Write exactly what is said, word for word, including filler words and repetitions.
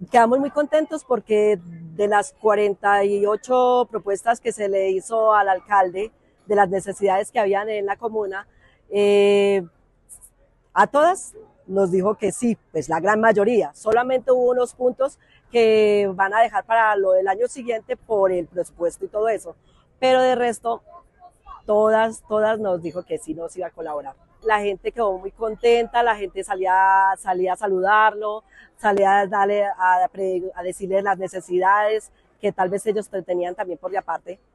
Quedamos muy contentos porque de las cuarenta y ocho propuestas que se le hizo al alcalde, de las necesidades que habían en la comuna, eh, a todas nos dijo que sí, pues la gran mayoría. Solamente hubo unos puntos que van a dejar para lo del año siguiente por el presupuesto y todo eso. Pero de resto, todas, todas nos dijo que sí nos iba a colaborar. La gente quedó muy contenta, la gente salía, salía a saludarlo, salía a, darle, a, a decirle las necesidades que tal vez ellos tenían también por mi aparte.